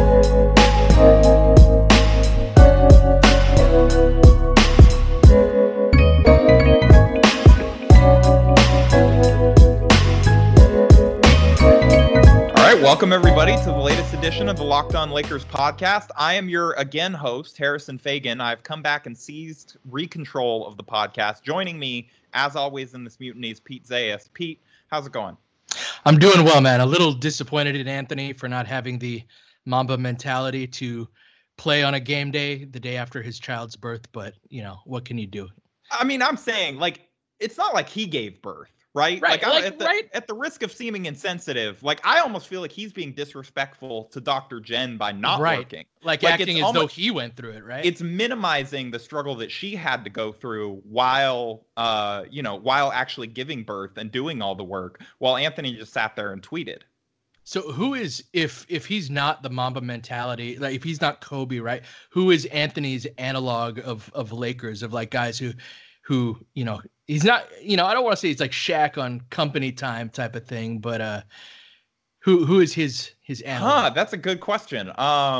Welcome, everybody, to the latest edition of the Locked On Lakers podcast. I am your, again, host, Harrison Fagan. I've come back and seized control of the podcast. Joining me, as always, in this mutiny is Pete Zayas. Pete, how's it going? I'm doing well, man. A little disappointed in Anthony for not having the Mamba mentality to play on a game day the day after his child's birth, but, you know, what can you do? I mean, I'm saying, like, it's not like he gave birth. Right? Right. At the risk of seeming insensitive, like, I almost feel like he's being disrespectful to Dr. Jen by not working. Like acting as though he went through it, right? It's minimizing the struggle that she had to go through while actually giving birth and doing all the work, while Anthony just sat there and tweeted. So who is, if he's not the Mamba mentality, like if he's not Kobe, right? Who is Anthony's analog of Lakers, of like guys who, you know, he's not, you know, I don't want to say it's like Shaq on Company Time type of thing, but who is his analog? That's a good question.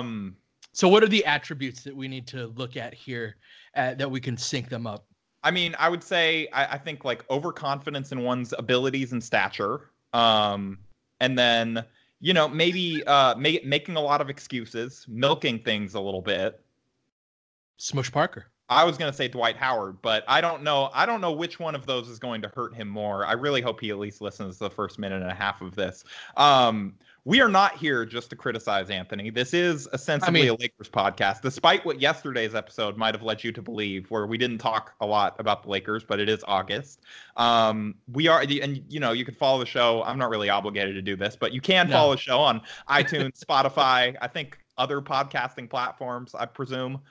So what are the attributes that we need to look at here that we can sync them up? I mean, I would say I think like overconfidence in one's abilities and stature, and then, you know, maybe making a lot of excuses, milking things a little bit. Smush Parker. I was going to say Dwight Howard, but I don't know which one of those is going to hurt him more. I really hope he at least listens to the first minute and a half of this. We are not here just to criticize Anthony. This is ostensibly a Lakers podcast, despite what yesterday's episode might have led you to believe, where we didn't talk a lot about the Lakers, but it is August. We are, and you know, you can follow the show. I'm not really obligated to do this, but you can follow the show on iTunes, Spotify, I think other podcasting platforms, I presume.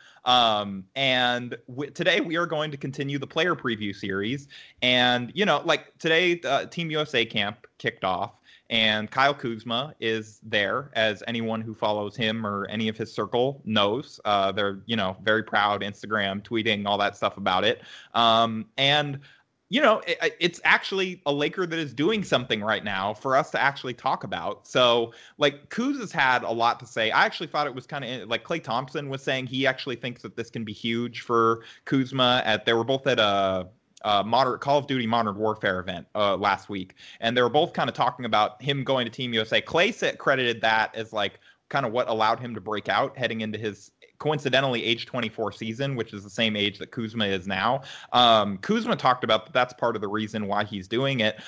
And today we are going to continue the player preview series. And, you know, like today, Team USA camp kicked off. And Kyle Kuzma is there, as anyone who follows him or any of his circle knows. They're, you know, very proud, Instagram, tweeting, all that stuff about it. And, you know, it's actually a Laker that is doing something right now for us to actually talk about. So, like, Kuz has had a lot to say. I actually thought it was kind of like Klay Thompson was saying he actually thinks that this can be huge for Kuzma. They were both at a Call of Duty Modern Warfare event last week, and they were both kind of talking about him going to Team USA. Klay credited that as like kind of what allowed him to break out heading into his coincidentally age 24 season, which is the same age that Kuzma is now. Kuzma talked about that's part of the reason why he's doing it.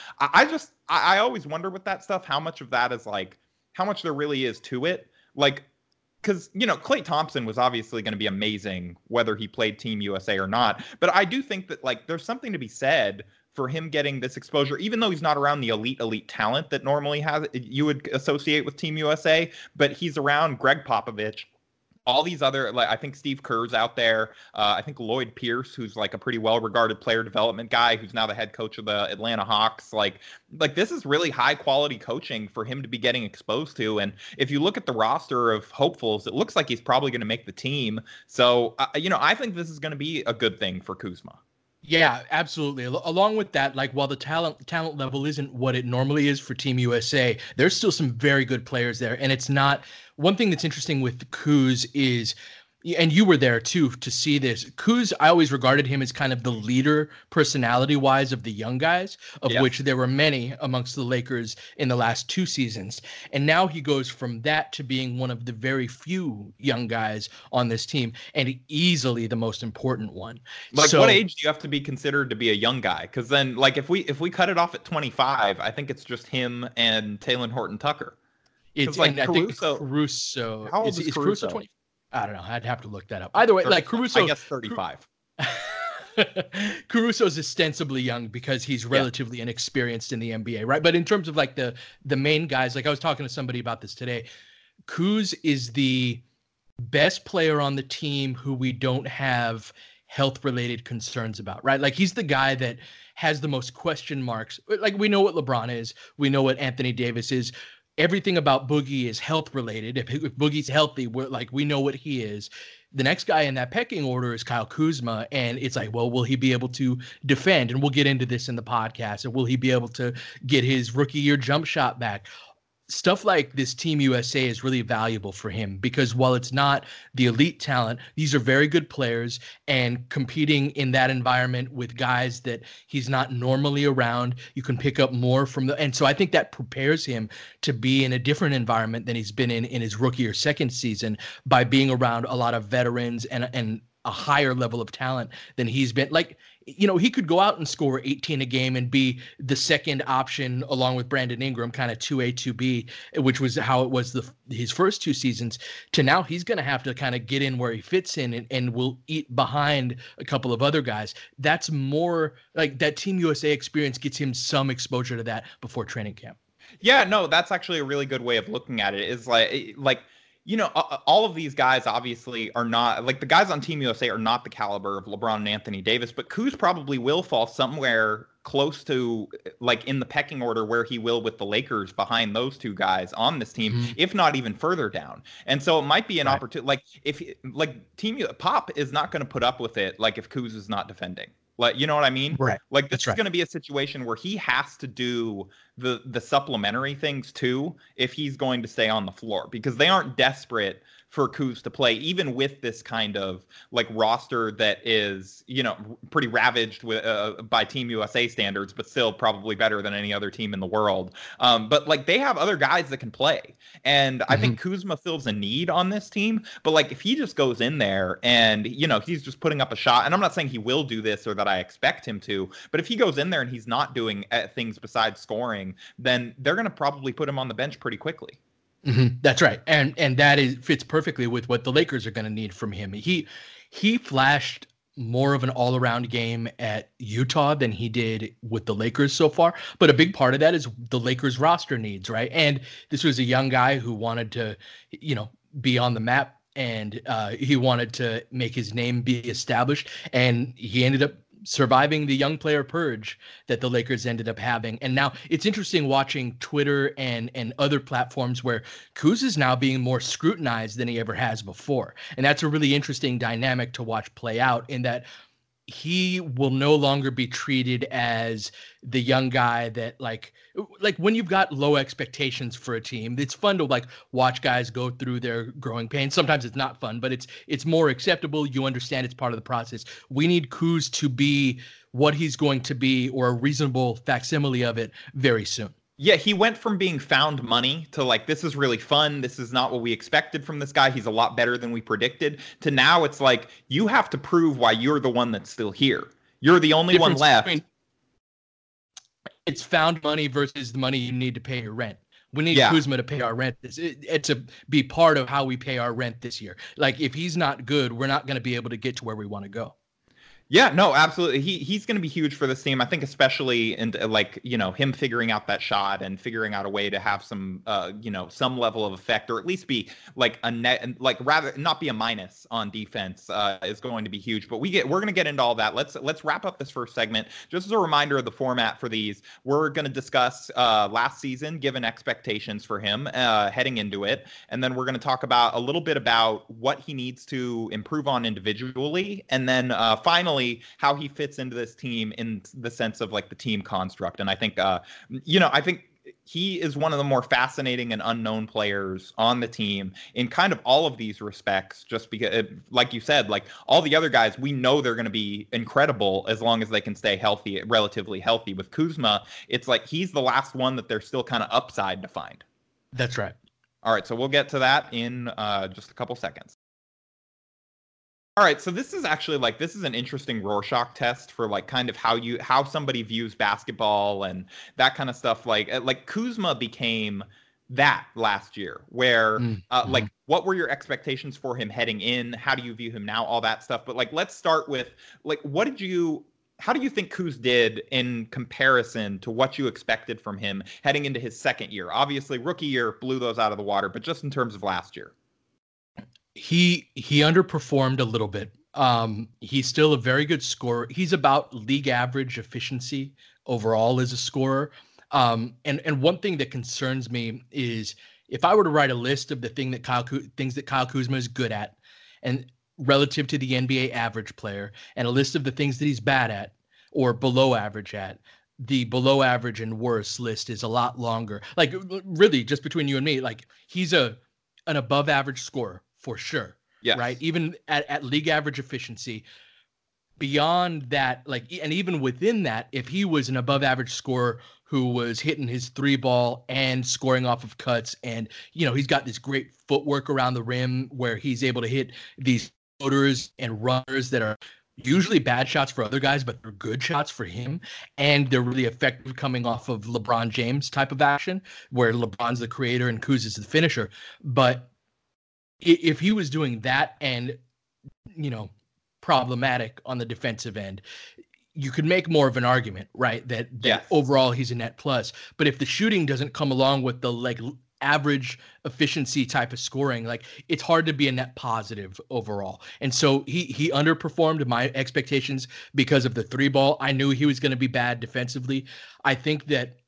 I always wonder with that stuff, how much of that is like, how much there really is to it. Like, because, you know, Klay Thompson was obviously going to be amazing whether he played Team USA or not. But I do think that, like, there's something to be said for him getting this exposure, even though he's not around the elite talent that normally you would associate with Team USA. But he's around Greg Popovich, all these other, like, I think Steve Kerr's out there. I think Lloyd Pierce, who's like a pretty well-regarded player development guy, who's now the head coach of the Atlanta Hawks. Like this is really high-quality coaching for him to be getting exposed to. And if you look at the roster of hopefuls, it looks like he's probably going to make the team. So, you know, I think this is going to be a good thing for Kuzma. Yeah, absolutely. Along with that, like, while the talent level isn't what it normally is for Team USA, there's still some very good players there. And it's not, one thing that's interesting with Kuz is, and you were there too to see this, Kuz, I always regarded him as kind of the leader personality-wise of the young guys, of which there were many amongst the Lakers in the last 2 seasons. And now he goes from that to being one of the very few young guys on this team, and easily the most important one. Like, what age do you have to be considered to be a young guy? Because then, like, if we cut it off at 25, I think it's just him and Talen Horton-Tucker. It's like Caruso. How old is Caruso? 20? I don't know. I'd have to look that up. Either way, like Caruso, I guess 35. Caruso's ostensibly young because he's relatively inexperienced in the NBA, right? But in terms of like the main guys, like I was talking to somebody about this today, Kuz is the best player on the team who we don't have health-related concerns about, right? Like, he's the guy that has the most question marks. Like, we know what LeBron is. We know what Anthony Davis is. Everything about Boogie is health related. If Boogie's healthy, we know what he is. The next guy in that pecking order is Kyle Kuzma. And it's like, well, will he be able to defend? And we'll get into this in the podcast. And will he be able to get his rookie year jump shot back? stuff like this Team USA is really valuable for him because while it's not the elite talent, these are very good players, and competing in that environment with guys that he's not normally around, you can pick up more from and so I think that prepares him to be in a different environment than he's been in his rookie or second season by being around a lot of veterans and a higher level of talent than he's been. Like, he could go out and score 18 a game and be the second option along with Brandon Ingram, kind of 2A, 2B, which was how it was his first 2 seasons, to now he's going to have to kind of get in where he fits in and will eat behind a couple of other guys. That's more like that Team USA experience gets him some exposure to that before training camp. Yeah, no, that's actually a really good way of looking at it. Is like all of these guys obviously are not, like, the guys on Team USA are not the caliber of LeBron and Anthony Davis, but Kuz probably will fall somewhere close to, like, in the pecking order where he will with the Lakers behind those 2 guys on this team, if not even further down. And so it might be an opportunity, like, if, like, Pop is not going to put up with it, like, if Kuz is not defending. Like, you know what I mean? Right. Like, this is going to be a situation where he has to do the supplementary things too if he's going to stay on the floor, because they aren't desperate for Kuz to play, even with this kind of, like, roster that is, pretty ravaged with by Team USA standards, but still probably better than any other team in the world. But, like, they have other guys that can play. And I think Kuzma fills a need on this team. But, like, if he just goes in there and, he's just putting up a shot, and I'm not saying he will do this or that I expect him to, but if he goes in there and he's not doing things besides scoring, then they're going to probably put him on the bench pretty quickly. That's right. And that fits perfectly with what the Lakers are going to need from him. He flashed more of an all-around game at Utah than he did with the Lakers so far. But a big part of that is the Lakers roster needs, right? And this was a young guy who wanted to, be on the map, and he wanted to make his name be established. And he ended up surviving the young player purge that the Lakers ended up having. And now it's interesting watching Twitter and other platforms where Kuz is now being more scrutinized than he ever has before. And that's a really interesting dynamic to watch play out, in that he will no longer be treated as the young guy that like when you've got low expectations for a team, it's fun to like watch guys go through their growing pains. Sometimes it's not fun, but it's more acceptable. You understand it's part of the process. We need Kuz to be what he's going to be, or a reasonable facsimile of it, very soon. Yeah, he went from being found money to, like, this is really fun, this is not what we expected from this guy, he's a lot better than we predicted, to now it's like, you have to prove why you're the one that's still here. You're the only one left. It's found money versus the money you need to pay your rent. We need Kuzma to pay our rent. It's a be part of how we pay our rent this year. Like, if he's not good, we're not going to be able to get to where we want to go. Yeah, no, absolutely. He's going to be huge for this team. I think especially in, like, him figuring out that shot and figuring out a way to have some, some level of effect, or at least be like a net, like rather not be a minus on defense, is going to be huge. But we're going to get into all that. Let's wrap up this first segment. Just as a reminder of the format for these, we're going to discuss last season, given expectations for him heading into it, and then we're going to talk about a little bit about what he needs to improve on individually, and then finally how he fits into this team in the sense of, like, the team construct. And I think, I think he is one of the more fascinating and unknown players on the team in kind of all of these respects, just because, like you said, like, all the other guys, we know they're going to be incredible as long as they can stay healthy, relatively healthy. With Kuzma, it's like he's the last one that there's still kind of upside to find. That's right. All right, so we'll get to that in just a couple seconds. All right, so this is actually, like, this is an interesting Rorschach test for, like, kind of how somebody views basketball and that kind of stuff. Like Kuzma became that last year, where like, what were your expectations for him heading in? How do you view him now? All that stuff. But, like, let's start with, like, how do you think Kuz did in comparison to what you expected from him heading into his second year? Obviously, rookie year blew those out of the water, but just in terms of last year. He underperformed a little bit. He's still a very good scorer. He's about league average efficiency overall as a scorer. And one thing that concerns me is if I were to write a list of the things that Kyle Kuzma is good at, and relative to the NBA average player, and a list of the things that he's bad at or below average at, the below average and worse list is a lot longer. Like really just between you and me, like he's an above average scorer for sure. Yes. Right. Even at league average efficiency. Beyond that, like, and even within that, if he was an above average scorer who was hitting his 3-ball and scoring off of cuts, and, you know, he's got this great footwork around the rim where he's able to hit these floaters and runners that are usually bad shots for other guys, but they're good shots for him. And they're really effective coming off of LeBron James type of action where LeBron's the creator and Kuz is the finisher. But if he was doing that and, you know, problematic on the defensive end, you could make more of an argument, right? That yes. Overall he's a net plus. But if the shooting doesn't come along with the like average efficiency type of scoring, like it's hard to be a net positive overall. And so he underperformed my expectations because of the 3-ball. I knew he was going to be bad defensively. I think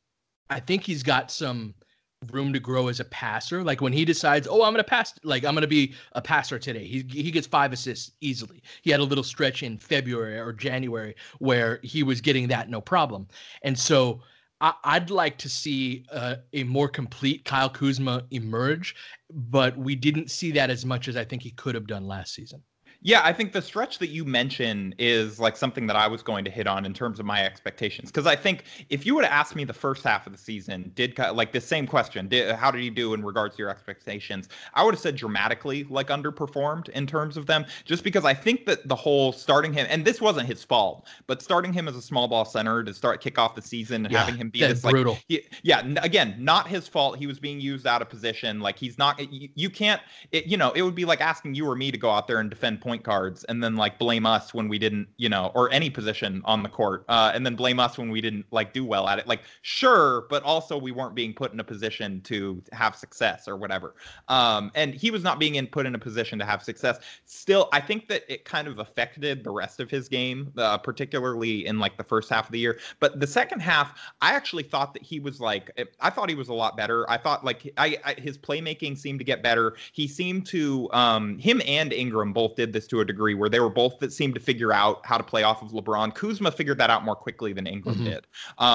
he's got some room to grow as a passer. Like when he decides, I'm going to pass, like I'm going to be a passer today. He gets 5 assists easily. He had a little stretch in February or January where he was getting that no problem. And so I'd like to see a more complete Kyle Kuzma emerge, but we didn't see that as much as I think he could have done last season. Yeah, I think the stretch that you mention is like something that I was going to hit on in terms of my expectations. Because I think if you would have asked me the first half of the season, like the same question, how did he do in regards to your expectations? I would have said dramatically like underperformed in terms of them, just because I think that the whole starting him, and this wasn't his fault, but starting him as a small ball center to kick off the season and having him be this brutal. Again, not his fault. He was being used out of position. Like he's not, you can't, it would be like asking you or me to go out there and defend point guards and then like blame us when we didn't, or any position on the court, and then blame us when we didn't like do well at it. Like, sure, but also we weren't being put in a position to have success or whatever. And he was not being put in a position to have success. Still, I think that it kind of affected the rest of his game, particularly in like the first half of the year. But the second half, I actually thought that he was I thought he was a lot better. I thought like his playmaking seemed to get better. He seemed to, him and Ingram both did this to a degree where they were both that seemed to figure out how to play off of LeBron. Kuzma figured that out more quickly than Ingram did.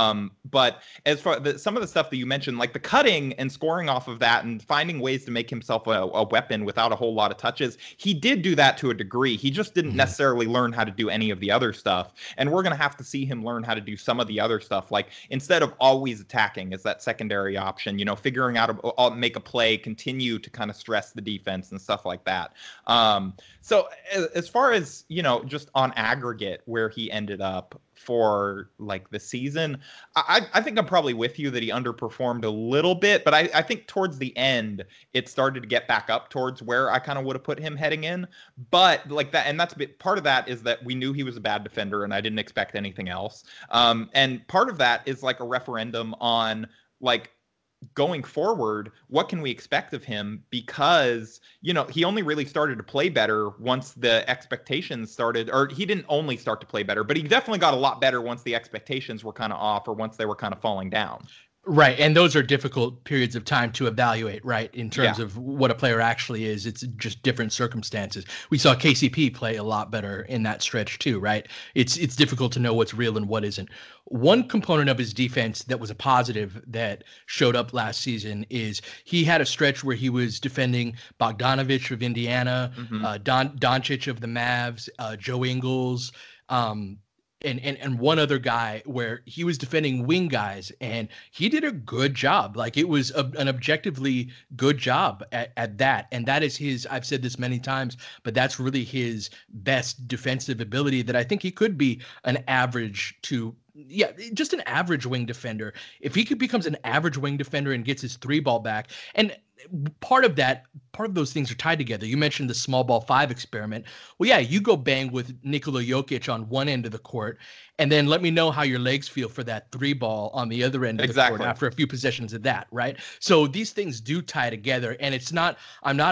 But as far some of the stuff that you mentioned, like the cutting and scoring off of that and finding ways to make himself a weapon without a whole lot of touches, he did do that to a degree. He just didn't necessarily learn how to do any of the other stuff. And we're going to have to see him learn how to do some of the other stuff. Like instead of always attacking as that secondary option, figuring out to make a play, continue to kind of stress the defense and stuff like that. So as far as, just on aggregate where he ended up for like the season, I think I'm probably with you that he underperformed a little bit, but I think towards the end, it started to get back up towards where I kind of would have put him heading in. But like that, and that's part of that is that we knew he was a bad defender and I didn't expect anything else. And part of that is like a referendum on like, going forward, what can we expect of him? Because, he only really started to play better once the expectations started, or he didn't only start to play better, but he definitely got a lot better once the expectations were kind of off or once they were kind of falling down. Right. And those are difficult periods of time to evaluate, right? In terms of what a player actually is. It's just different circumstances. We saw KCP play a lot better in that stretch too, right? It's difficult to know what's real and what isn't. One component of his defense that was a positive that showed up last season is he had a stretch where he was defending Bogdanovich of Indiana, Doncic of the Mavs, Joe Ingles, and one other guy where he was defending wing guys, and he did a good job. Like it was an objectively good job at that. And that is his, I've said this many times, but that's really his best defensive ability that I think he could be an average to, just an average wing defender. If he becomes an average wing defender and gets his 3-ball back, and part of those things are tied together. You mentioned the small ball 5 experiment. Well, yeah, you go bang with Nikola Jokic on one end of the court, and then let me know how your legs feel for that 3-ball on the other end of the court after a few possessions of that, right? So these things do tie together, and I'm not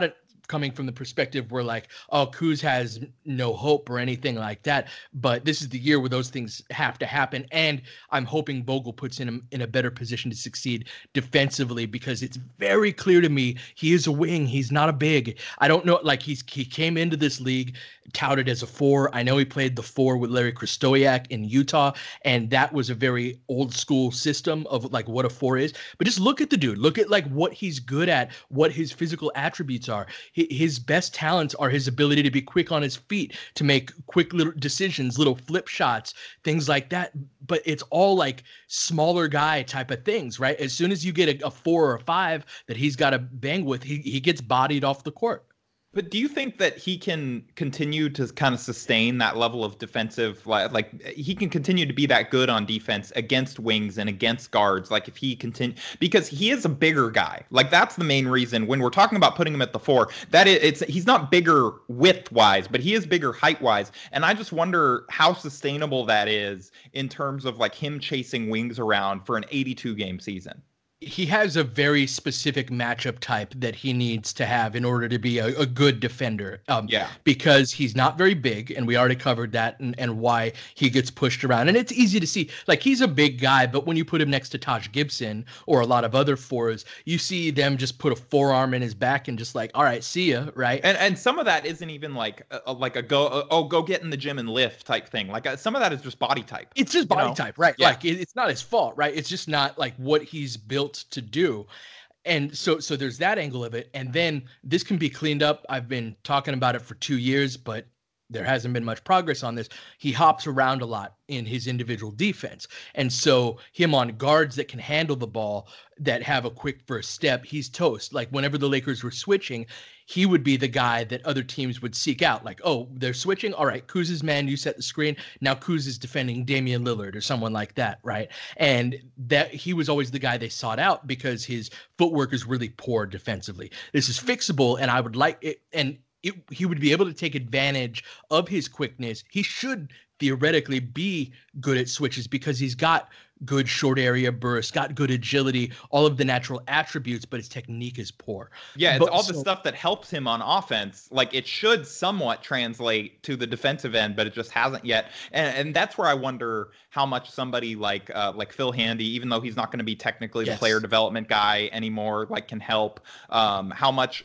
coming from the perspective where like, oh, Kuz has no hope or anything like that. But this is the year where those things have to happen. And I'm hoping Vogel puts him in a better position to succeed defensively, because it's very clear to me he is a wing. He's not a big. I don't know. Like he came into this league touted as a 4. I know he played the 4 with Larry Krystoyak in Utah, and that was a very old school system of like what a 4 is. But just look at the dude. Look at like what he's good at, what his physical attributes are. His best talents are his ability to be quick on his feet, to make quick little decisions, little flip shots, things like that. But it's all like smaller guy type of things, right? As soon as you get a 4 or a 5 that he's got to bang with, he gets bodied off the court. But do you think that he can continue to kind of sustain that level of defensive, like he can continue to be that good on defense against wings and against guards? Like if he continue, because he is a bigger guy. Like that's the main reason when we're talking about putting him at the 4, that he's not bigger width wise, but he is bigger height wise. And I just wonder how sustainable that is in terms of like him chasing wings around for an 82 game season. He has a very specific matchup type that he needs to have in order to be a good defender. Because he's not very big, and we already covered that and why he gets pushed around. And it's easy to see, like he's a big guy, but when you put him next to Taj Gibson or a lot of other 4s, you see them just put a forearm in his back and just like, all right, see ya, right? And some of that isn't even like a go get in the gym and lift type thing. Like some of that is just body type. It's just body type, right? Yeah. Like it's not his fault, right? It's just not like what he's built to do. And so there's that angle of it. And then this can be cleaned up. I've been talking about it for 2 years, but there hasn't been much progress on this. He hops around a lot in his individual defense. And so him on guards that can handle the ball, that have a quick first step, he's toast. Like whenever the Lakers were switching, he would be the guy that other teams would seek out. Like, oh, they're switching. All right, Kuz's man, you set the screen. Now Kuz is defending Damian Lillard or someone like that, right? And that he was always the guy they sought out because his footwork is really poor defensively. This is fixable, and I would like it. And he would be able to take advantage of his quickness. He should theoretically be good at switches because he's got good short area burst, got good agility, all of the natural attributes, but his technique is poor. Yeah, it's all the stuff that helps him on offense. Like it should somewhat translate to the defensive end, but it just hasn't yet. And that's where I wonder how much somebody like Phil Handy, even though he's not going to be technically the player development guy anymore, like can help. How much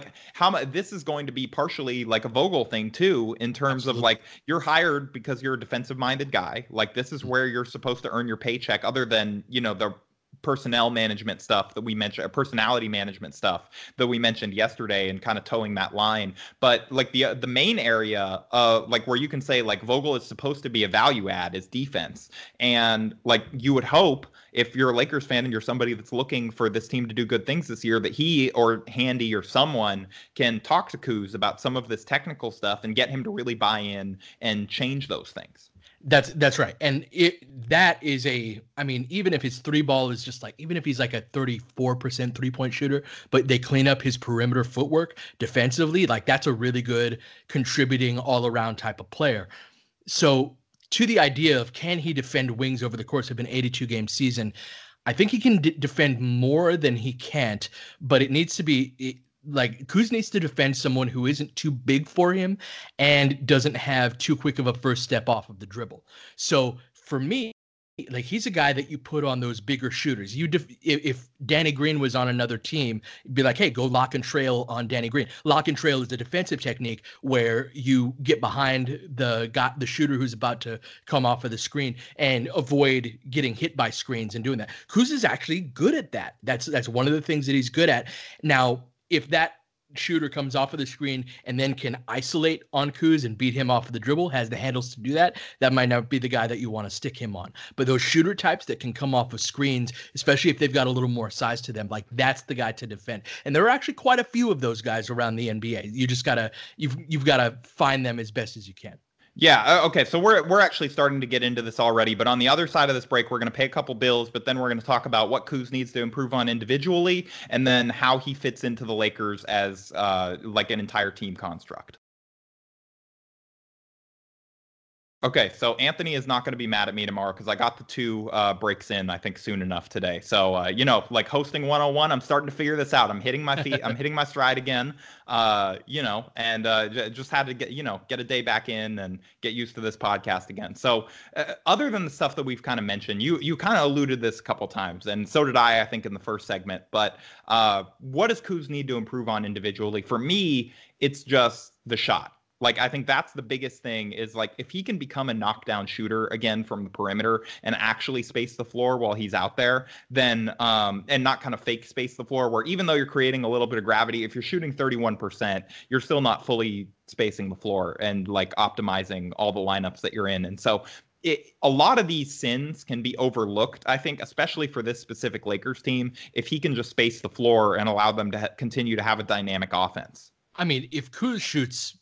this is going to be partially like a Vogel thing too, in terms of like you're hired because you're a defensive minded guy. Like this is where you're supposed to earn your paycheck, other than the personnel management stuff that we mentioned, personality management stuff that we mentioned yesterday, and kind of towing that line. But like the main area like where you can say like Vogel is supposed to be a value add is defense. And like you would hope, if you're a Lakers fan and you're somebody that's looking for this team to do good things this year, that he or Handy or someone can talk to Kuz about some of this technical stuff and get him to really buy in and change those things. That's right. And that is even if his 3 ball is just like, even if he's like a 34% 3-point shooter, but they clean up his perimeter footwork defensively, like that's a really good contributing all around type of player. So to the idea of can he defend wings over the course of an 82 game season, I think he can defend more than he can't, but it needs to be like Kuz needs to defend someone who isn't too big for him and doesn't have too quick of a first step off of the dribble. So for me, like he's a guy that you put on those bigger shooters. If Danny Green was on another team, you'd be like, hey, go lock and trail on Danny Green. Lock and trail is a defensive technique where you get behind the shooter who's about to come off of the screen and avoid getting hit by screens and doing that. Kuz is actually good at that. That's one of the things that he's good at. Now, if that shooter comes off of the screen and then can isolate on Kuz and beat him off of the dribble, has the handles to do that, that might not be the guy that you want to stick him on. But those shooter types that can come off of screens, especially if they've got a little more size to them, like that's the guy to defend. And there are actually quite a few of those guys around the NBA. You just you've gotta find them as best as you can. Yeah. Okay. So we're actually starting to get into this already, but on the other side of this break, we're going to pay a couple bills, but then we're going to talk about what Kuz needs to improve on individually, and then how he fits into the Lakers as like an entire team construct. Okay, so Anthony is not going to be mad at me tomorrow because I got the 2 breaks in, I think, soon enough today. So, like hosting 101, I'm starting to figure this out. I'm hitting my feet. I'm hitting my stride again, and just had to get a day back in and get used to this podcast again. So, other than the stuff that we've kind of mentioned, you kind of alluded this a couple times, and so did I think, in the first segment. But what does Kuz need to improve on individually? For me, it's just the shot. Like, I think that's the biggest thing is, like, if he can become a knockdown shooter again from the perimeter and actually space the floor while he's out there, then and not kind of fake space the floor, where even though you're creating a little bit of gravity, if you're shooting 31%, you're still not fully spacing the floor and like optimizing all the lineups that you're in. And so a lot of these sins can be overlooked, I think, especially for this specific Lakers team, if he can just space the floor and allow them to continue to have a dynamic offense. I mean, if Kuz shoots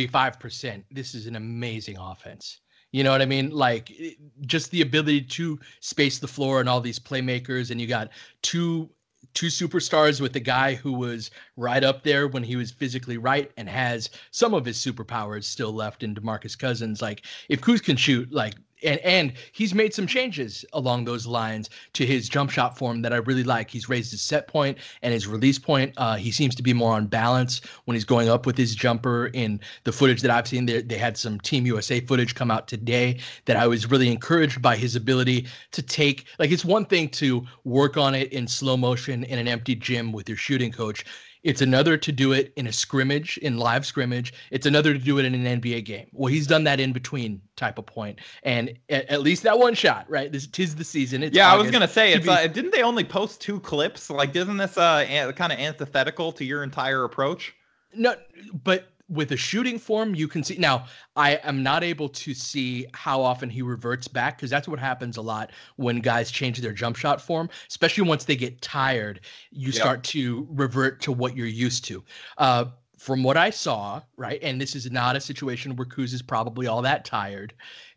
35%, this is an amazing offense. You know what I mean? Like, just the ability to space the floor and all these playmakers, and you got two superstars with the guy who was right up there when he was physically right and has some of his superpowers still left in DeMarcus Cousins. Like, if Kuz can shoot, like, and he's made some changes along those lines to his jump shot form that I really like. He's raised his set point and his release point. He seems to be more on balance when he's going up with his jumper. In the footage that I've seen, they had some Team USA footage come out today that I was really encouraged by his ability to take. Like, it's one thing to work on it in slow motion in an empty gym with your shooting coach. It's another to do it in a scrimmage, in live scrimmage. It's another to do it in an NBA game. Well, he's done that in between type of point. And at least that one shot, right? Tis the season. It's yeah, August. I was going to say, didn't they only post 2 clips? Like, isn't this kind of antithetical to your entire approach? No, but with a shooting form, you can see. Now, I am not able to see how often he reverts back, because that's what happens a lot when guys change their jump shot form, especially once they get tired. You start to revert to what you're used to. From what I saw, right, and this is not a situation where Kuz is probably all that tired,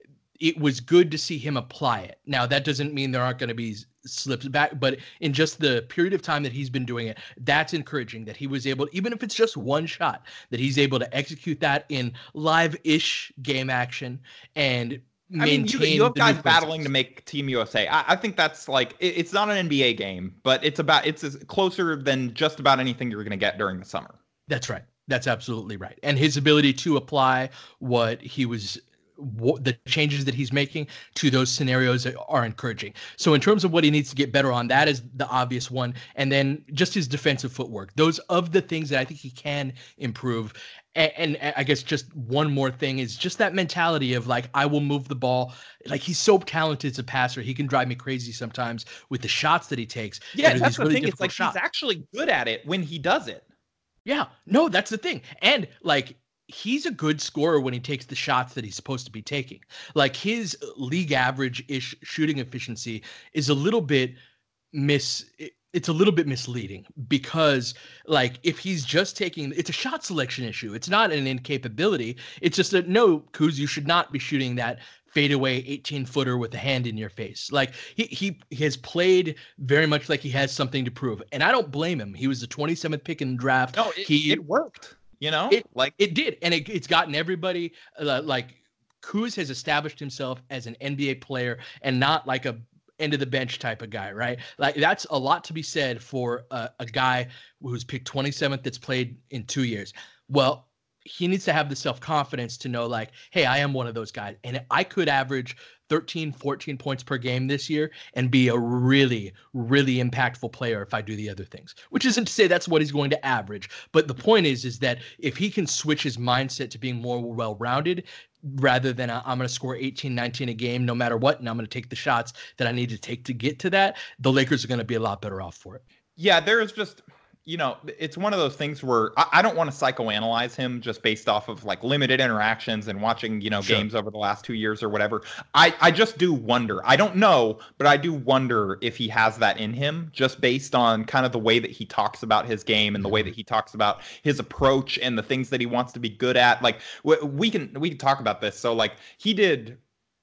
it was good to see him apply it. Now, that doesn't mean there aren't going to be slips back, but in just the period of time that he's been doing it, that's encouraging that he was able, even if it's just one shot, that he's able to execute that in live-ish game action and maintain. I mean, you have guys battling to make Team USA. I think that's like, it's not an NBA game, but it's closer than just about anything you're going to get during the summer. That's right. That's absolutely right. And his ability to apply the changes that he's making to those scenarios are encouraging. So in terms of what he needs to get better on, that is the obvious one. And then just his defensive footwork. Those of the things that I think he can improve. And I guess just one more thing is just that mentality of, like, I will move the ball. Like, he's so talented as a passer. He can drive me crazy sometimes with the shots that he takes. Yeah, that's the thing. It's like he's actually good at it when he does it. Yeah, no, that's the thing. And, like, he's a good scorer when he takes the shots that he's supposed to be taking. Like, his league average-ish shooting efficiency is a little bit misleading, because, like, if he's just taking, it's a shot selection issue. It's not an incapability. It's just that, no, Kuz, you should not be shooting that fadeaway 18-footer with a hand in your face. Like, he has played very much like he has something to prove, and I don't blame him. He was the 27th pick in the draft. No, it worked. You know, it did. And it's gotten everybody, like, Kuz has established himself as an NBA player and not like a end of the bench type of guy, right? Like, that's a lot to be said for a guy who's picked 27th that's played in 2 years. Well, he needs to have the self-confidence to know, like, hey, I am one of those guys. And I could average 13, 14 points per game this year and be a really, really impactful player if I do the other things, which isn't to say that's what he's going to average. But the point is that if he can switch his mindset to being more well-rounded, rather than I'm going to score 18, 19 a game no matter what, and I'm going to take the shots that I need to take to get to that, the Lakers are going to be a lot better off for it. Yeah, there's just, it's one of those things where I don't want to psychoanalyze him just based off of, like, limited interactions and watching, games over the last 2 years or whatever. I just do wonder. I don't know, but I do wonder if he has that in him, just based on kind of the way that he talks about his game and the way that he talks about his approach and the things that he wants to be good at. Like, we can talk about this. So, like, he did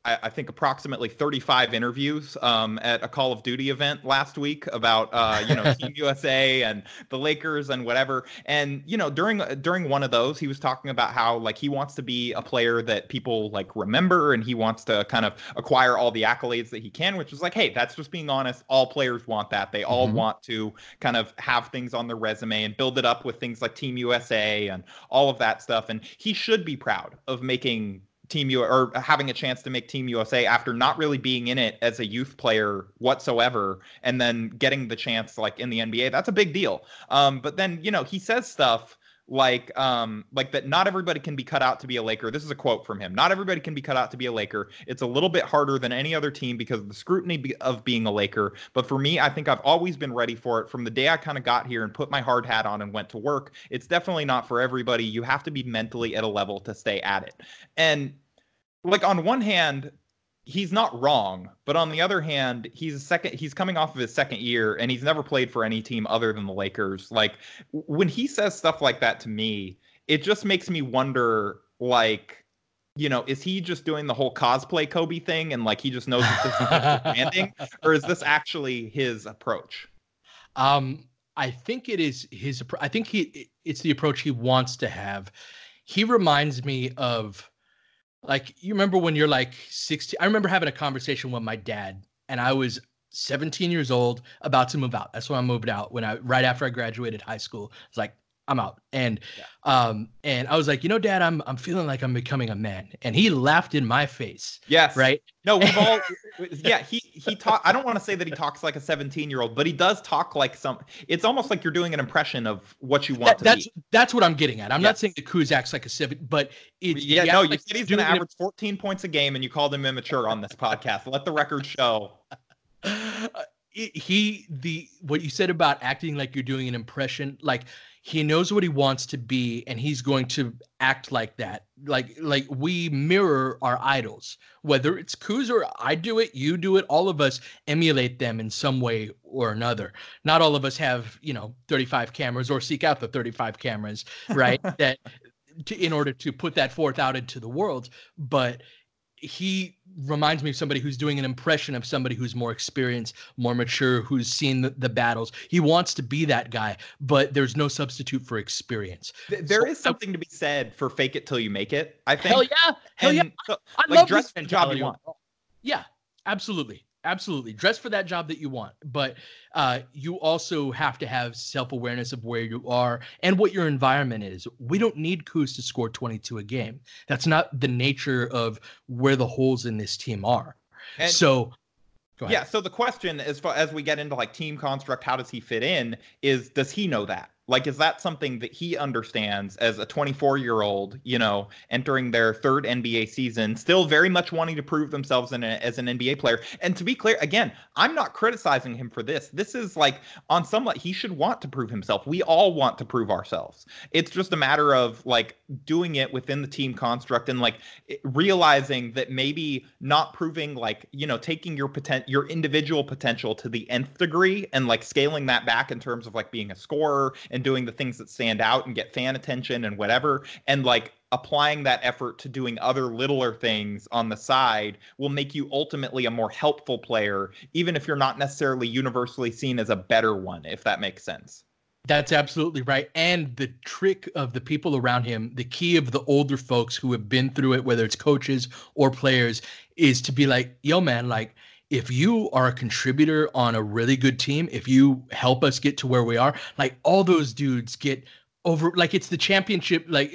I think approximately 35 interviews at a Call of Duty event last week about Team USA and the Lakers and whatever. And during one of those, he was talking about how like he wants to be a player that people like remember, and he wants to kind of acquire all the accolades that he can, which is like, hey, that's just being honest. All players want that. They all want to kind of have things on their resume and build it up with things like Team USA and all of that stuff. And he should be proud of making or having a chance to make Team USA after not really being in it as a youth player whatsoever, and then getting the chance like in the NBA. That's a big deal. But then, he says stuff like that not everybody can be cut out to be a Laker. This is a quote from him. Not everybody can be cut out to be a Laker. It's a little bit harder than any other team because of the scrutiny of being a Laker. But for me, I think I've always been ready for it from the day I kind of got here and put my hard hat on and went to work. It's definitely not for everybody. You have to be mentally at a level to stay at it. And like on one hand, he's not wrong, but on the other hand, he's coming off of his second year and he's never played for any team other than the Lakers. Like when he says stuff like that to me, it just makes me wonder, like, is he just doing the whole cosplay Kobe thing and like he just knows that this is branding, or is this actually his approach? I think it is his. I think it's the approach he wants to have. He reminds me of, like, you remember when you're like 16? I remember having a conversation with my dad, and I was 17 years old, about to move out. That's when I moved out, right after I graduated high school. I was like, I'm out. And and I was like, Dad, I'm feeling like I'm becoming a man. And he laughed in my face. Yes. Right. No, we've all, yeah, he talk. I don't want to say that he talks like a 17-year-old, but he does talk like it's almost like you're doing an impression of what you want to be. That's what I'm getting at. I'm not saying that Kuz acts like a 7, but you said he's going to average 14 points a game and you called him immature on this podcast. Let the record show. What you said about acting like you're doing an impression, like, he knows what he wants to be, and he's going to act like that. Like we mirror our idols, whether it's Kuz or I do it, you do it, all of us emulate them in some way or another. Not all of us have, 35 cameras or seek out the 35 cameras, right? In order to put that forth out into the world. But he reminds me of somebody who's doing an impression of somebody who's more experienced, more mature, who's seen the battles. He wants to be that guy, but there's no substitute for experience. There is something to be said for fake it till you make it, I think. Hell yeah. So, I like, love dress this for the job mentality. you want. Yeah, absolutely. Absolutely. Dress for that job that you want. But you also have to have self-awareness of where you are and what your environment is. We don't need Kuz to score 22 a game. That's not the nature of where the holes in this team are. And so go ahead. Yeah, so the question, as we get into like team construct, how does he fit in, does he know that? Like, is that something that he understands as a 24-year-old, entering their third NBA season, still very much wanting to prove themselves as an NBA player? And to be clear, again, I'm not criticizing him for this. This is like, on some level, he should want to prove himself. We all want to prove ourselves. It's just a matter of like doing it within the team construct and like realizing that maybe not proving, like, taking your individual potential to the nth degree and like scaling that back in terms of like being a scorer and doing the things that stand out and get fan attention and whatever, and like applying that effort to doing other littler things on the side will make you ultimately a more helpful player, even if you're not necessarily universally seen as a better one, if that makes sense. That's absolutely right. And the trick of the people around him, the key of the older folks who have been through it, whether it's coaches or players, is to be like, yo, man, like, if you are a contributor on a really good team, if you help us get to where we are, like, all those dudes get over, like, it's the championship, like,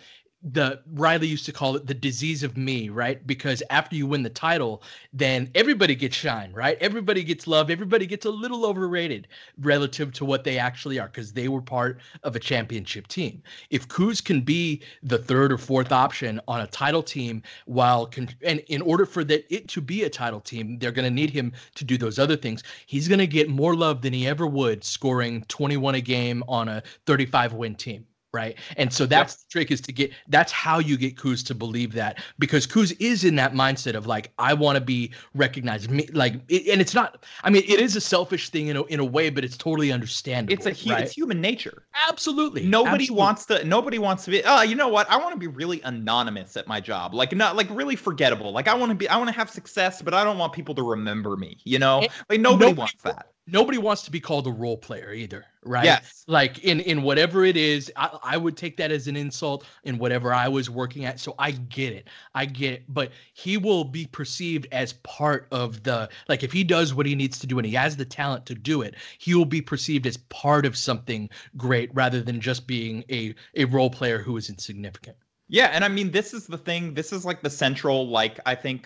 the Riley used to call it the disease of me, right? Because after you win the title, then everybody gets shine, right? Everybody gets love. Everybody gets a little overrated relative to what they actually are, because they were part of a championship team. If Kuz can be the third or fourth option on a title team, and in order for it to be a title team, they're going to need him to do those other things. He's going to get more love than he ever would scoring 21 a game on a 35-win team. right? And so that's the trick, is that's how you get Kuz to believe that, because Kuz is in that mindset of like, I want to be recognized. And it's not, I mean, it is a selfish thing in a way, but it's totally understandable. It's human nature. Absolutely. Nobody wants to be, oh, you know what? I want to be really anonymous at my job. Like, not like really forgettable. Like, I want to have success, but I don't want people to remember me, you know? Like, nobody wants that. Nobody wants to be called a role player either, right? Yes. Like in whatever it is, I would take that as an insult in whatever I was working at. So I get it. But he will be perceived as part of like, if he does what he needs to do and he has the talent to do it, he will be perceived as part of something great rather than just being a role player who is insignificant. Yeah. And I mean, this is the thing. This is like the central, like, I think,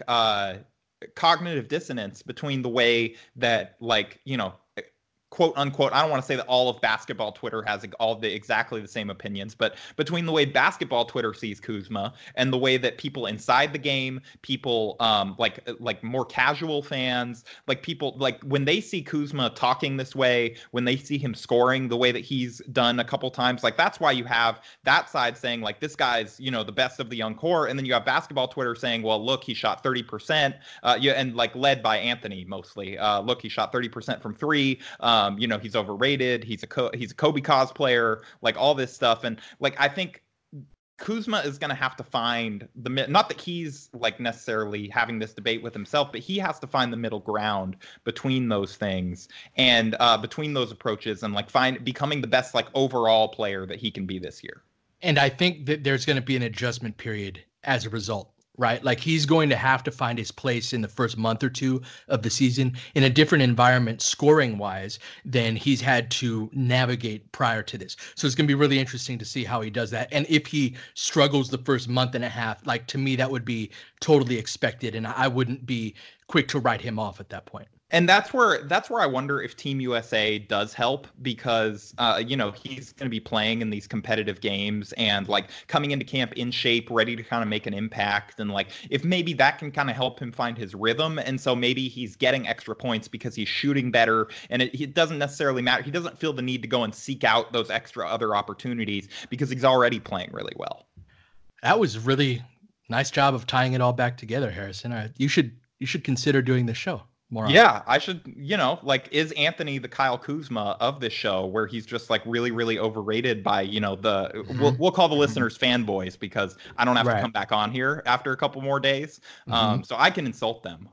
cognitive dissonance between the way that, like, you know, quote unquote, I don't want to say that all of basketball Twitter has exactly the same opinions, but between the way basketball Twitter sees Kuzma and the way that people inside the game, people like more casual fans, like people, like when they see Kuzma talking this way, when they see him scoring the way that he's done a couple times, like that's why you have that side saying like, this guy's, you know, the best of the young core. And then you have basketball Twitter saying, well, look, he shot 30%, and like led by Anthony mostly. Look, he shot 30% from three. You know, he's overrated. He's a Kobe cosplayer, like all this stuff. And like, I think Kuzma is going to have to find not that he's like necessarily having this debate with himself, but he has to find the middle ground between those things and between those approaches and like becoming the best like overall player that he can be this year. And I think that there's going to be an adjustment period as a result. Right? Like he's going to have to find his place in the first month or two of the season in a different environment, scoring wise, than he's had to navigate prior to this. So it's going to be really interesting to see how he does that. And if he struggles the first month and a half, like to me, that would be totally expected. And I wouldn't be quick to write him off at that point. And that's where I wonder if Team USA does help, because you know, he's going to be playing in these competitive games and like coming into camp in shape, ready to kind of make an impact, and like if maybe that can kind of help him find his rhythm, and so maybe he's getting extra points because he's shooting better, and it doesn't necessarily matter. He doesn't feel the need to go and seek out those extra other opportunities because he's already playing really well. That was really nice job of tying it all back together, Harrison. You should consider doing the show. Yeah, I should, you know, like, is Anthony the Kyle Kuzma of this show, where he's just like really, really overrated by, you know, we'll call the listeners fanboys, because I don't have to come back on here after a couple more days. So I can insult them.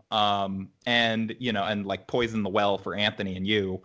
And, you know, and like poison the well for Anthony and you.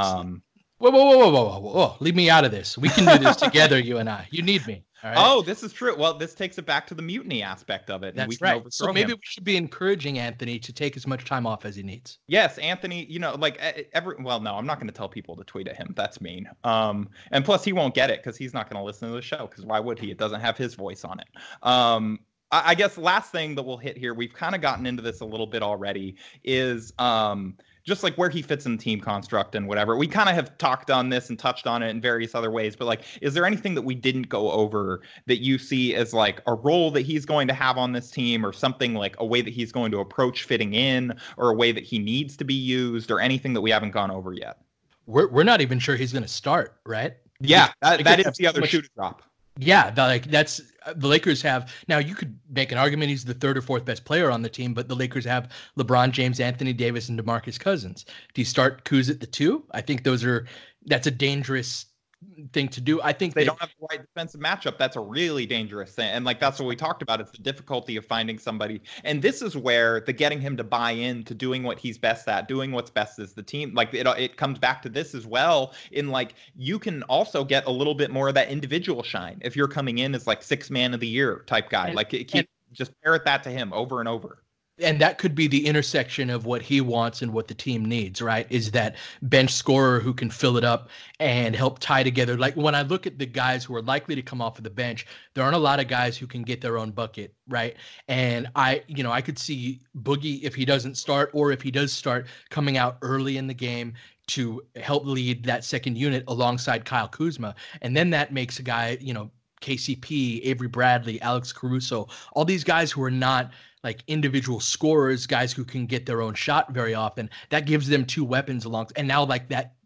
Whoa. Leave me out of this. We can do this together, you and I. You need me. All right? Oh, this is true. Well, this takes it back to the mutiny aspect of it. That's right. So maybe we should be encouraging Anthony to take as much time off as he needs. Yes, Anthony, you know, like well, no, I'm not going to tell people to tweet at him. That's mean. And plus he won't get it because he's not going to listen to the show, because why would he? It doesn't have his voice on it. I guess last thing that we'll hit here, we've kind of gotten into this a little bit already, is just like where he fits in the team construct and whatever. We kind of have talked on this and touched on it in various other ways, but like, is there anything that we didn't go over that you see as like a role that he's going to have on this team, or something like a way that he's going to approach fitting in, or a way that he needs to be used, or anything that we haven't gone over yet? We're not even sure he's going to start, right? Yeah, that is the other shoe to drop. Yeah, that's the Lakers have. Now, you could make an argument he's the third or fourth best player on the team, but the Lakers have LeBron James, Anthony Davis, and DeMarcus Cousins. Do you start Kuz at the two? I think that's a dangerous thing to do. I think they don't have the right defensive matchup. That's a really dangerous thing. And like, that's what we talked about. It's the difficulty of finding somebody. And this is where the getting him to buy in to doing what he's best at, doing what's best as the team. Like it comes back to this as well, in like, you can also get a little bit more of that individual shine if you're coming in as like 6th man of the year type guy. Just parrot that to him over and over. And that could be the intersection of what he wants and what the team needs, right? Is that bench scorer who can fill it up and help tie together. Like, when I look at the guys who are likely to come off of the bench, there aren't a lot of guys who can get their own bucket, right? And I could see Boogie, if he doesn't start, or if he does start, coming out early in the game to help lead that second unit alongside Kyle Kuzma. And then that makes a guy, you know, KCP, Avery Bradley, Alex Caruso, all these guys who are not like individual scorers, guys who can get their own shot very often. That gives them two weapons and now like that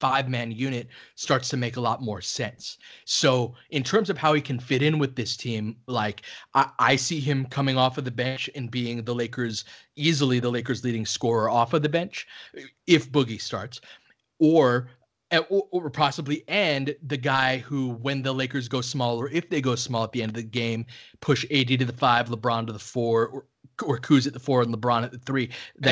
5-man unit starts to make a lot more sense. So in terms of how he can fit in with this team, like I see him coming off of the bench and being easily the Lakers leading scorer off of the bench if Boogie starts, or possibly and the guy who, when the Lakers go small, or if they go small at the end of the game, push AD to the 5, LeBron to the 4, or Kuz at the 4 and LeBron at the 3.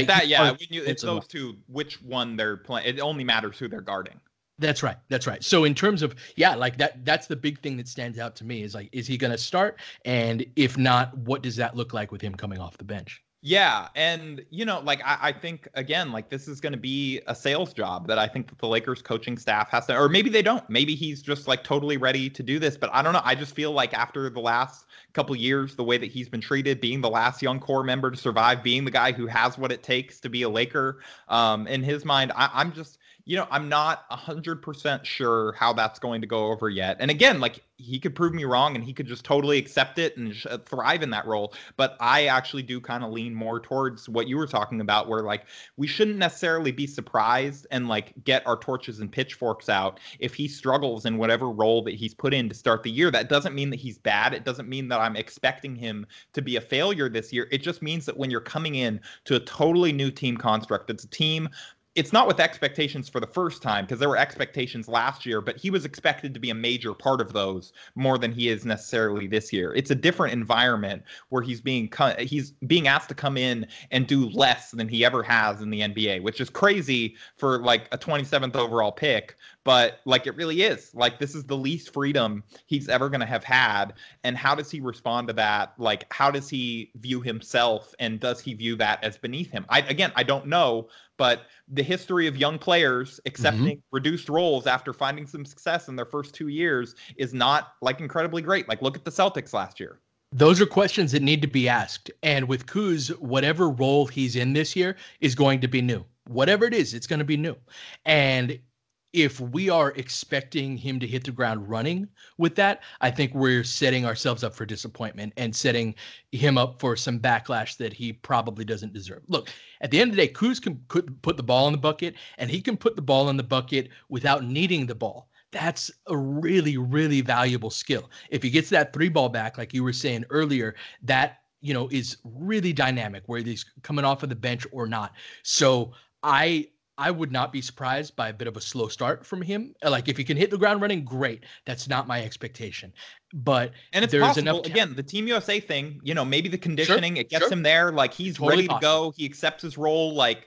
It's those two. Which one they're playing? It only matters who they're guarding. That's right. So in terms of, like that's the big thing that stands out to me is like, is he going to start? And if not, what does that look like with him coming off the bench? Yeah. And, like, I think, again, like, this is going to be a sales job that I think that the Lakers coaching staff has to, or maybe they don't. Maybe he's just, like, totally ready to do this. But I don't know. I just feel like after the last couple years, the way that he's been treated, being the last young core member to survive, being the guy who has what it takes to be a Laker, in his mind, I'm just, I'm not 100% sure how that's going to go over yet. And again, like, he could prove me wrong and he could just totally accept it and thrive in that role. But I actually do kind of lean more towards what you were talking about, where like we shouldn't necessarily be surprised and like get our torches and pitchforks out if he struggles in whatever role that he's put in to start the year. That doesn't mean that he's bad. It doesn't mean that I'm expecting him to be a failure this year. It just means that when you're coming in to a totally new team construct, it's a team. It's not with expectations for the first time, because there were expectations last year, but he was expected to be a major part of those more than he is necessarily this year. It's a different environment where he's being asked to come in and do less than he ever has in the NBA, which is crazy for like a 27th overall pick. But like, it really is. Like, this is the least freedom he's ever going to have had. And how does he respond to that? Like, how does he view himself? And does he view that as beneath him? I don't know. But the history of young players accepting reduced roles after finding some success in their first 2 years is not like incredibly great. Like, look at the Celtics last year. Those are questions that need to be asked. And with Kuz, whatever role he's in this year is going to be new. Whatever it is, it's going to be new. And if we are expecting him to hit the ground running with that, I think we're setting ourselves up for disappointment and setting him up for some backlash that he probably doesn't deserve. Look, at the end of the day, Kuz could put the ball in the bucket, and he can put the ball in the bucket without needing the ball. That's a really, really valuable skill. If he gets that 3-ball back, like you were saying earlier, that, is really dynamic, whether he's coming off of the bench or not. So I would not be surprised by a bit of a slow start from him. Like, if he can hit the ground running, great. That's not my expectation. But and it's possible. Again, the Team USA thing, maybe the conditioning, it gets him there. Like, he's totally ready to go. He accepts his role. Like,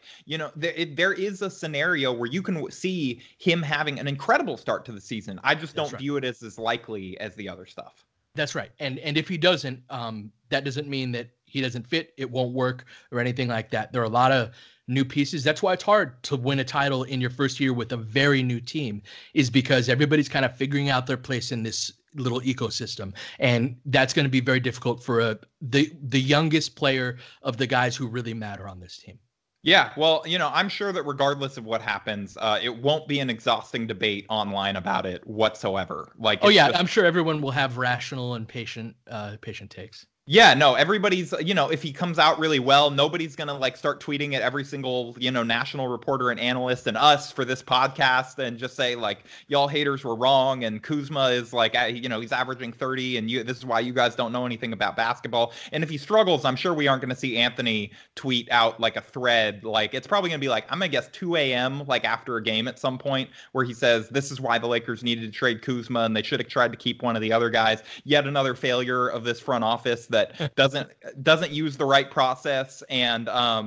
there is a scenario where you can see him having an incredible start to the season. I just don't view it as likely as the other stuff. That's right. And if he doesn't, that doesn't mean that he doesn't fit, it won't work, or anything like that. There are a lot of new pieces. That's why it's hard to win a title in your first year with a very new team, is because everybody's kind of figuring out their place in this little ecosystem. And that's going to be very difficult for the youngest player of the guys who really matter on this team. Yeah, well, I'm sure that regardless of what happens, it won't be an exhausting debate online about it whatsoever. Like, I'm sure everyone will have rational and patient takes. Yeah, no, everybody's, if he comes out really well, nobody's going to like start tweeting at every single, national reporter and analyst and us for this podcast and just say like, y'all haters were wrong. And Kuzma is like, he's averaging 30 and this is why you guys don't know anything about basketball. And if he struggles, I'm sure we aren't going to see Anthony tweet out like a thread. Like, it's probably going to be like, I'm going to guess 2 a.m. like after a game at some point where he says, this is why the Lakers needed to trade Kuzma and they should have tried to keep one of the other guys. Yet another failure of this front office that doesn't use the right process and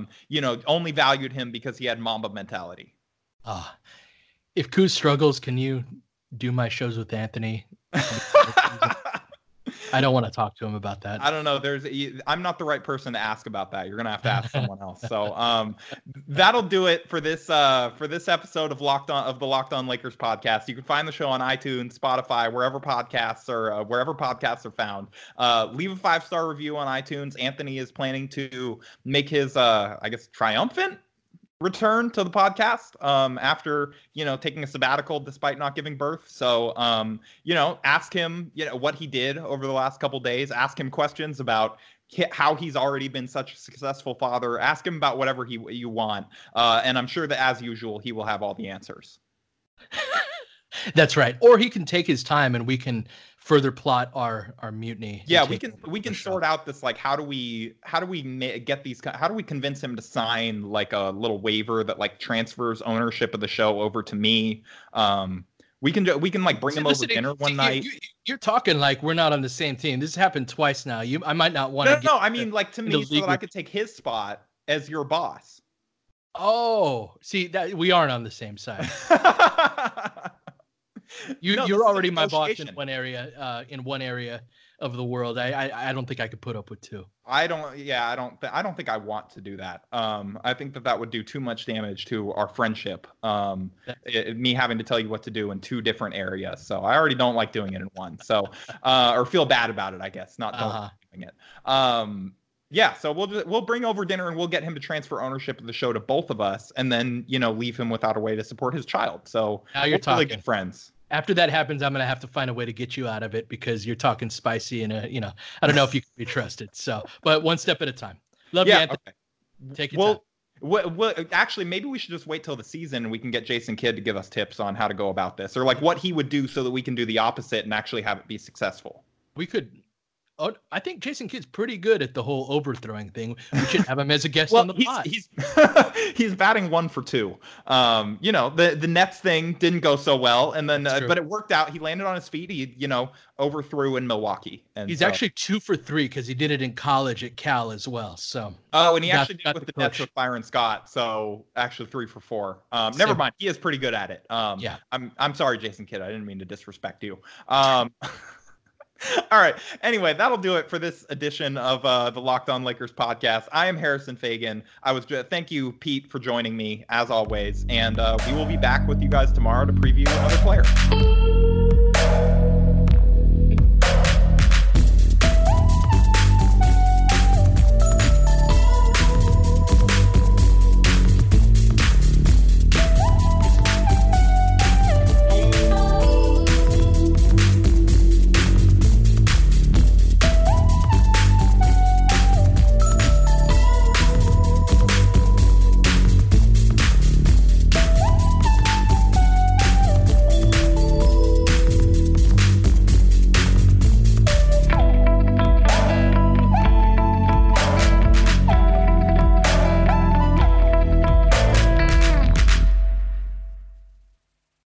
only valued him because he had Mamba mentality. If Kuz struggles, can you do my shows with Anthony? I don't want to talk to him about that. I don't know. I'm not the right person to ask about that. You're gonna have to ask someone else. So that'll do it for this episode of the Locked On Lakers podcast. You can find the show on iTunes, Spotify, wherever podcasts are found. Leave a 5-star review on iTunes. Anthony is planning to make his triumphant return to the podcast after taking a sabbatical despite not giving birth. So ask him what he did over the last couple days. Ask him questions about how he's already been such a successful father. Ask him about whatever you want, and I'm sure that as usual he will have all the answers. That's right. Or he can take his time and we can further plot our mutiny. Yeah, we can sort out this, like, how do we get these, how do we convince him to sign like a little waiver that like transfers ownership of the show over to me. We can like bring him over dinner one night. You're talking like we're not on the same team. This has happened twice now. I might not want to. No, I mean, like, to me, so that I could take his spot as your boss. Oh, see, that we aren't on the same side. You're already my boss in one area of the world. I don't think I could put up with two. I don't think I want to do that. I think that would do too much damage to our friendship. Me having to tell you what to do in two different areas. So I already don't like doing it in one. So, or feel bad about it, I guess, not doing it. Yeah, so we'll bring over dinner and we'll get him to transfer ownership of the show to both of us, and then, you know, leave him without a way to support his child. So now you're talking. Really good friends. After that happens, I'm going to have to find a way to get you out of it because you're talking spicy and, I don't know if you can be trusted. So, but one step at a time. Love you, Anthony. Okay. Take your time. Well, actually, maybe we should just wait till the season and we can get Jason Kidd to give us tips on how to go about this, or like what he would do so that we can do the opposite and actually have it be successful. We could. Oh, I think Jason Kidd's pretty good at the whole overthrowing thing. We should have him as a guest on the pod. He's batting 1 for 2. You know, the Nets thing didn't go so well, and then but it worked out. He landed on his feet. He, overthrew in Milwaukee. And he's actually 2 for 3 because he did it in college at Cal as well. So and he actually did it with the Nets with Byron Scott. So actually 3 for 4. Never mind. He is pretty good at it. Yeah. I'm sorry, Jason Kidd. I didn't mean to disrespect you. All right. Anyway, that'll do it for this edition of the Locked On Lakers podcast. I am Harrison Fagan. Thank you, Pete, for joining me as always, and we will be back with you guys tomorrow to preview another player.